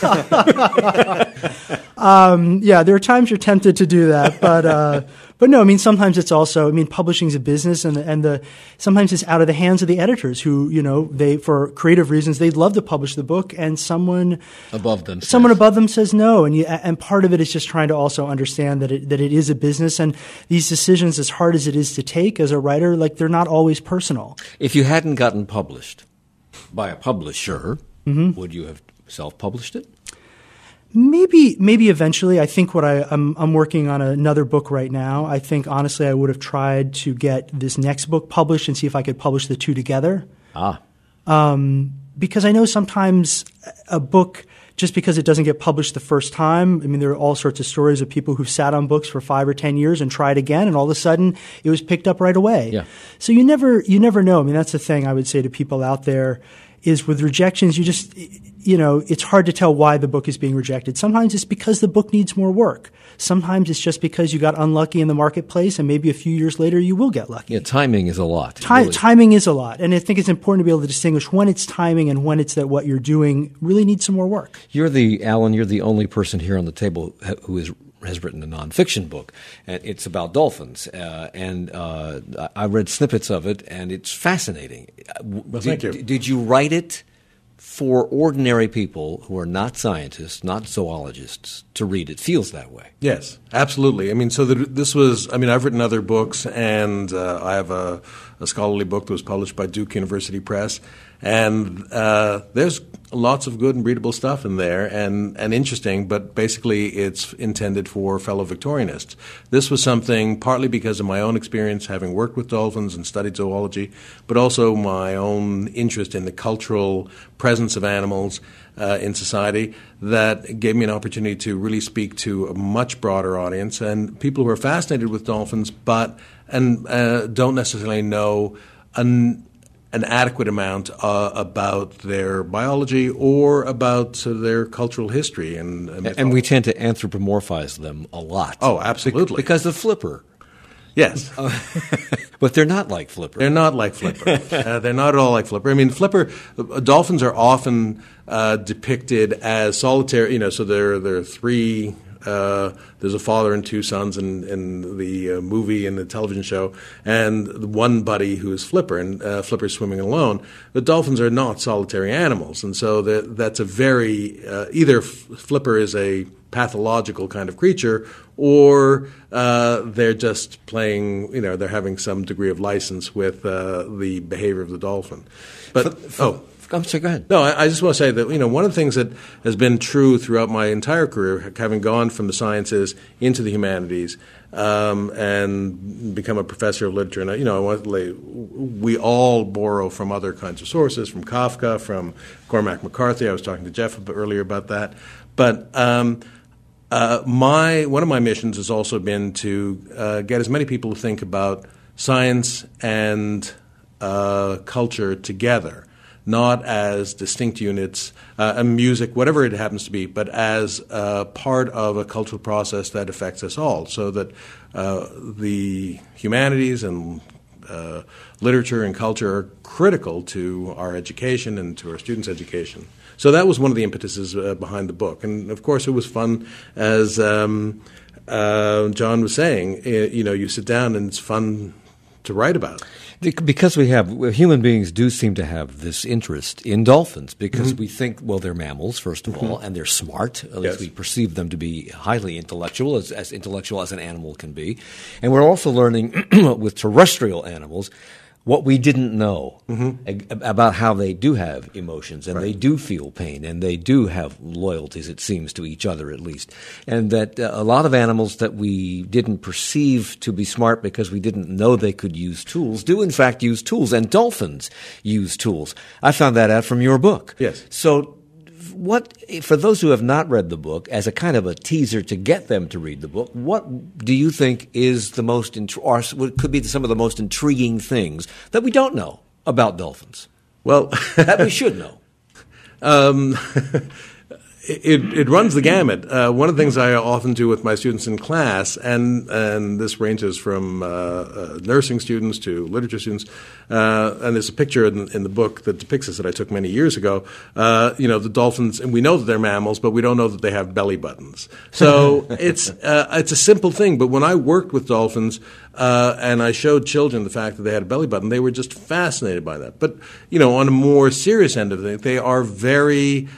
B: now?
C: um, yeah, there are times you're tempted to do that, but uh, but no, I mean sometimes it's also, I mean publishing is a business, and the, and the sometimes it's out of the hands of the editors who, you know, they for creative reasons they'd love to publish the book, and someone
B: above them says.
C: someone above them says no, and you, and part of it is just trying to also understand that it that it is a business, and these decisions, as hard as it is to take as a writer, like they're not always personal.
B: If you hadn't gotten published by a publisher, mm-hmm. would you have self-published it?
C: Maybe, maybe eventually. I think what I, I'm, I'm working on another book right now. I think honestly, I would have tried to get this next book published and see if I could publish the two together.
B: Ah,
C: um, because I know sometimes a book, just because it doesn't get published the first time, I mean, there are all sorts of stories of people who've sat on books for five or ten years and tried again, and all of a sudden it was picked up right away.
B: Yeah.
C: So you never, you never know. I mean, that's the thing I would say to people out there. Is with rejections, you just, you know, it's hard to tell why the book is being rejected. Sometimes it's because the book needs more work. Sometimes it's just because you got unlucky in the marketplace, and maybe a few years later you will get lucky.
B: Yeah, timing is a lot.
C: Ti- really. Timing is a lot. And I think it's important to be able to distinguish when it's timing and when it's that what you're doing really needs some more work.
B: You're the, Alan, you're the only person here on the table who is has written a nonfiction book, and it's about dolphins. Uh, and uh, I read snippets of it, and it's fascinating.
E: Well,
B: did,
E: thank you.
B: Did you write it for ordinary people who are not scientists, not zoologists, to read? It feels that way.
E: Yes, absolutely. I mean, so the, this was, I mean, I've written other books, and uh, I have a, a scholarly book that was published by Duke University Press, and uh, there's lots of good and readable stuff in there and, and interesting, but basically it's intended for fellow Victorianists. This was something partly because of my own experience having worked with dolphins and studied zoology, but also my own interest in the cultural presence of animals uh, in society that gave me an opportunity to really speak to a much broader audience and people who are fascinated with dolphins but and uh, don't necessarily know an an adequate amount uh, about their biology or about uh, their cultural history. And, uh,
B: and we tend to anthropomorphize them a lot.
E: Oh, absolutely.
B: Because of Flipper.
E: Yes.
B: Uh, but they're not like Flipper.
E: They're not like Flipper. uh, they're not at all like Flipper. I mean, Flipper, uh, dolphins are often uh, depicted as solitary, you know, so there, there are three... Uh, there's a father and two sons in, in the uh, movie and the television show, and one buddy who is Flipper, and uh, Flipper's swimming alone. The dolphins are not solitary animals, and so that, that's a very uh, either Flipper is a pathological kind of creature, or uh, they're just playing. You know, they're having some degree of license with uh, the behavior of the dolphin. But
B: f- f-
E: oh.
B: I'm sorry, go ahead.
E: No, I, I just want to say that, you know, one of the things that has been true throughout my entire career, having gone from the sciences into the humanities um, and become a professor of literature, and, you know, we all borrow from other kinds of sources, from Kafka, from Cormac McCarthy. I was talking to Jeff a bit earlier about that. But um, uh, my one of my missions has also been to uh, get as many people to think about science and uh, culture together. Not as distinct units, uh, and music, whatever it happens to be, but as uh, part of a cultural process that affects us all, so that uh, the humanities and uh, literature and culture are critical to our education and to our students' education. So that was one of the impetuses uh, behind the book. And, of course, it was fun, as um, uh, John was saying, it, you know, you sit down and it's fun to write about.
B: Because we have, human beings do seem to have this interest in dolphins because mm-hmm. we think, well, they're mammals, first of mm-hmm. all, and they're smart. At least
E: yes.
B: we perceive them to be highly intellectual, as, as intellectual as an animal can be. And we're also learning with terrestrial animals what we didn't know mm-hmm. about how they do have emotions, and right. they do feel pain, and they do have loyalties, it seems, to each other at least. And that uh, a lot of animals that we didn't perceive to be smart because we didn't know they could use tools do in fact use tools, and dolphins use tools. I found that out from your book.
E: Yes.
B: So what, for those who have not read the book, as a kind of a teaser to get them to read the book, what do you think is the most, intri- or what could be some of the most intriguing things that we don't know about dolphins?
E: Well,
B: that we should know.
E: Um, it, it runs the gamut. Uh, one of the things I often do with my students in class, and and this ranges from uh, uh, nursing students to literature students, uh, and there's a picture in, in the book that depicts this that I took many years ago. Uh, you know, the dolphins, and we know that they're mammals, but we don't know that they have belly buttons. So it's uh, it's a simple thing. But when I worked with dolphins, Uh, and I showed children the fact that they had a belly button, they were just fascinated by that. But, you know, on a more serious end of it, they are very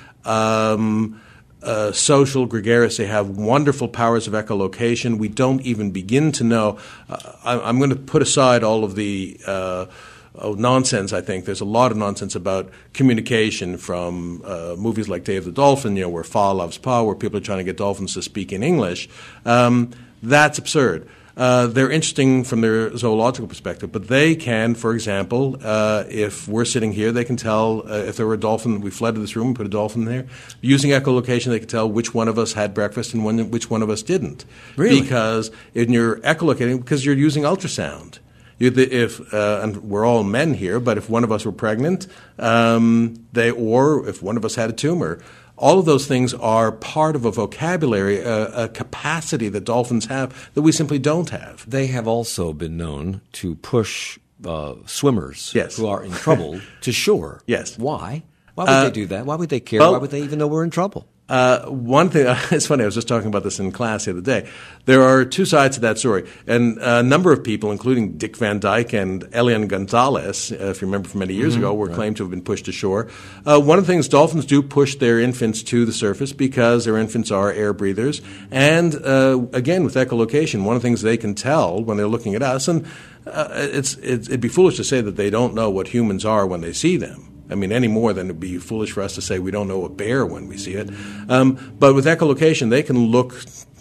E: um, uh, social, gregarious. They have wonderful powers of echolocation. We don't even begin to know. Uh, I, I'm going to put aside all of the uh, oh, nonsense, I think. There's a lot of nonsense about communication from uh, movies like Day of the Dolphin, you know, where Fa loves Pa, where people are trying to get dolphins to speak in English. Um, that's absurd. Uh, they're interesting from their zoological perspective, but they can, for example, uh, if we're sitting here, they can tell uh, if there were a dolphin, we fled to this room and put a dolphin there. Using echolocation, they can tell which one of us had breakfast and when, which one of us didn't.
B: Really?
E: Because in your echolocating, because you're using ultrasound. You, the, if uh, and we're all men here, but if one of us were pregnant, um, they or if one of us had a tumor. All of those things are part of a vocabulary, a, a capacity that dolphins have that we simply don't have.
B: They have also been known to push uh, swimmers
E: yes.
B: who are in trouble to shore.
E: Yes.
B: Why? Why would
E: Uh,
B: they do that? Why would they care?
E: well,
B: Why would they even know we're in trouble?
E: Uh, one thing, it's funny, I was just talking about this in class the other day. There are two sides to that story. And a number of people, including Dick Van Dyke and Elian Gonzalez, uh, if you remember from many years mm-hmm, ago, were right. claimed to have been pushed ashore. Uh, one of the things, dolphins do push their infants to the surface because their infants are air breathers. And uh, again, with echolocation, one of the things they can tell when they're looking at us, and uh, it's, it's, it'd be foolish to say that they don't know what humans are when they see them. I mean, any more than it would be foolish for us to say we don't know a bear when we see it. Um, but with echolocation, they can look,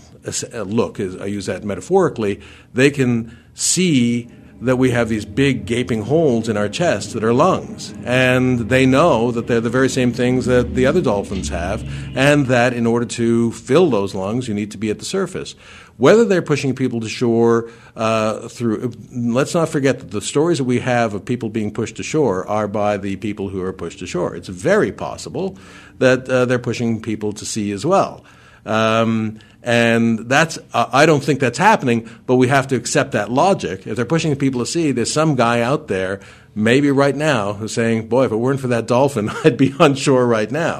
E: uh, look, I use that metaphorically, they can see that we have these big gaping holes in our chest that are lungs. And they know that they're the very same things that the other dolphins have, and that in order to fill those lungs, you need to be at the surface. Whether they're pushing people to shore uh, through, let's not forget that the stories that we have of people being pushed ashore are by the people who are pushed ashore. It's very possible that uh, they're pushing people to sea as well. Um, and that's, uh, I don't think that's happening, but we have to accept that logic. If they're pushing people to sea, there's some guy out there, maybe right now, who's saying, boy, if it weren't for that dolphin, I'd be on shore right now.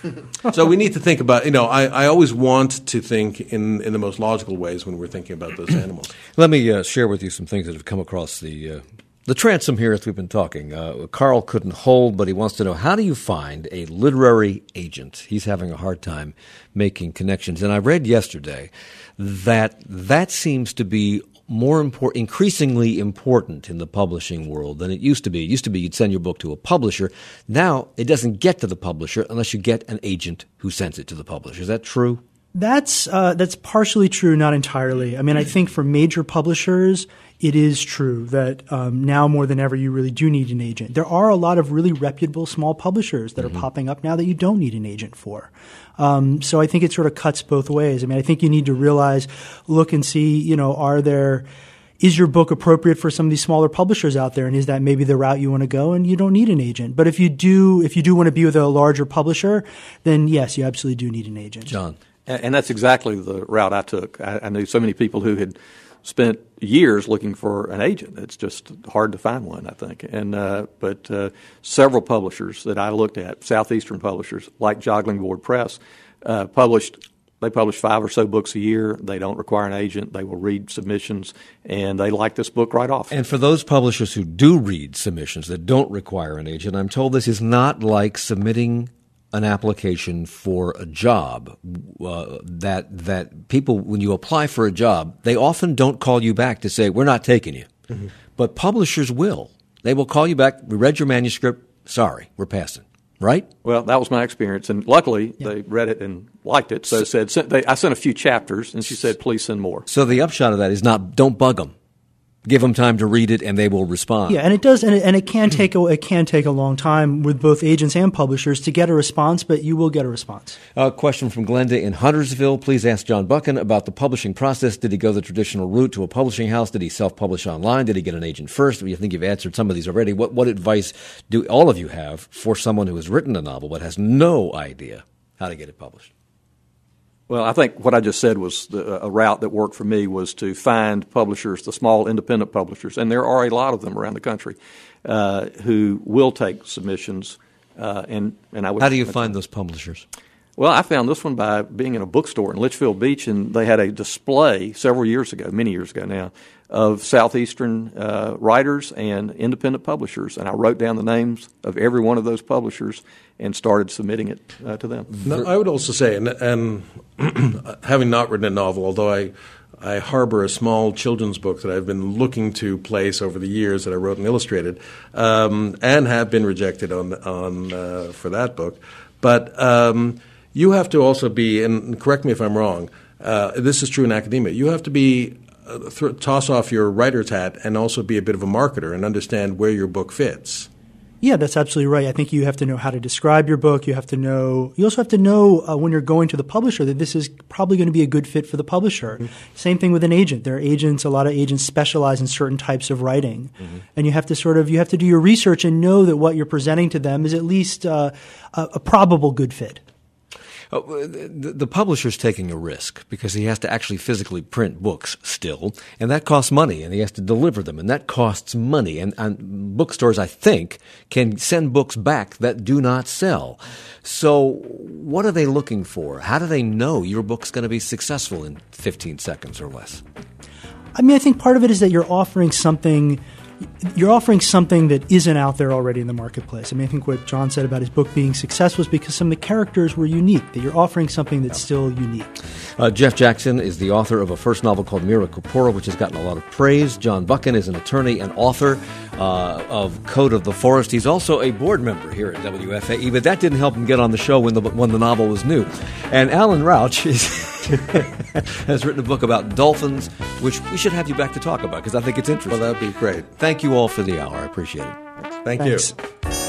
E: So we need to think about, you know, I, I always want to think in, in the most logical ways when we're thinking about those animals.
B: Let me uh, share with you some things that have come across the uh, the transom here as we've been talking. Uh, Carl couldn't hold, but he wants to know, how do you find a literary agent? He's having a hard time making connections. And I read yesterday that that seems to be more important, increasingly important in the publishing world than it used to be. It used to be you'd send your book to a publisher. Now it doesn't get to the publisher unless you get an agent who sends it to the publisher. Is that true?
C: That's uh, that's partially true, not entirely. I mean, I think for major publishers, it is true that um, now more than ever you really do need an agent. There are a lot of really reputable small publishers that mm-hmm. are popping up now that you don't need an agent for. Um, so I think it sort of cuts both ways. I mean, I think you need to realize, look and see, you know, are there – is your book appropriate for some of these smaller publishers out there, and is that maybe the route you want to go? And you don't need an agent. But if you do, if you do want to be with a larger publisher, then yes, you absolutely do need an agent.
B: John.
A: And that's exactly the route I took. I, I knew so many people who had spent years looking for an agent. It's just hard to find one, I think. And uh, but uh, several publishers that I looked at, southeastern publishers like Joggling Board Press, uh, published. They publish five or so books a year. They don't require an agent. They will read submissions, and they like this book right off.
B: And for those publishers who do read submissions that don't require an agent, I'm told this is not like submitting an application for a job, uh, that that people, when you apply for a job, they often don't call you back to say, we're not taking you. Mm-hmm. But publishers will. They will call you back, we read your manuscript, sorry, we're passing. Right?
A: Well, that was my experience, and luckily yeah. they read it and liked it. So, so said they, I sent a few chapters, and she said, "Please send more."
B: So the upshot of that is not don't bug them. Give them time to read it, and they will respond.
C: Yeah, and it does, and it, and it can take a, it can take a long time with both agents and publishers to get a response, but you will get a response.
B: A question from Glenda in Huntersville. Please ask John Buchan about the publishing process. Did he go the traditional route to a publishing house? Did he self-publish online? Did he get an agent first? I think you've answered some of these already. What what advice do all of you have for someone who has written a novel but has no idea how to get it published?
A: Well, I think what I just said was the, a route that worked for me was to find publishers, the small independent publishers, and there are a lot of them around the country, uh, who will take submissions. Uh, and, and I would,
B: How do you find those publishers?
A: Well, I found this one by being in a bookstore in Litchfield Beach, and they had a display several years ago, many years ago now, of southeastern uh, writers and independent publishers. And I wrote down the names of every one of those publishers and started submitting it uh, to them.
E: No, I would also say, and, and having not written a novel, although I I harbor a small children's book that I've been looking to place over the years that I wrote and illustrated, um, and have been rejected on on uh, for that book. But um, you have to also be, and correct me if I'm wrong, uh, this is true in academia, you have to be uh, th- toss off your writer's hat and also be a bit of a marketer and understand where your book fits.
C: Yeah, that's absolutely right. I think you have to know how to describe your book. You have to know. You also have to know uh, when you're going to the publisher that this is probably going to be a good fit for the publisher. Mm-hmm. Same thing with an agent. There are agents. A lot of agents specialize in certain types of writing, mm-hmm. and you have to sort of you have to do your research and know that what you're presenting to them is at least uh, a, a probable good fit.
B: Uh, the, the publisher's taking a risk because he has to actually physically print books still, and that costs money, and he has to deliver them, and that costs money. And, and bookstores, I think, can send books back that do not sell. So what are they looking for? How do they know your book's going to be successful in fifteen seconds or less?
C: I mean, I think part of it is that you're offering something – you're offering something that isn't out there already in the marketplace. I mean, I think what John said about his book being successful is because some of the characters were unique, that you're offering something that's still unique.
B: Uh, Jeff Jackson is the author of a first novel called Mira Corpora, which has gotten a lot of praise. John Buchan is an attorney and author uh, of Code of the Forest. He's also a board member here at W F A E, but that didn't help him get on the show when the when the novel was new. And Alan Rauch is has written a book about dolphins, which we should have you back to talk about because I think it's interesting.
E: Well, that would be great.
B: Thank you all for the hour. I appreciate it.
E: Thank
C: Thanks.
E: you.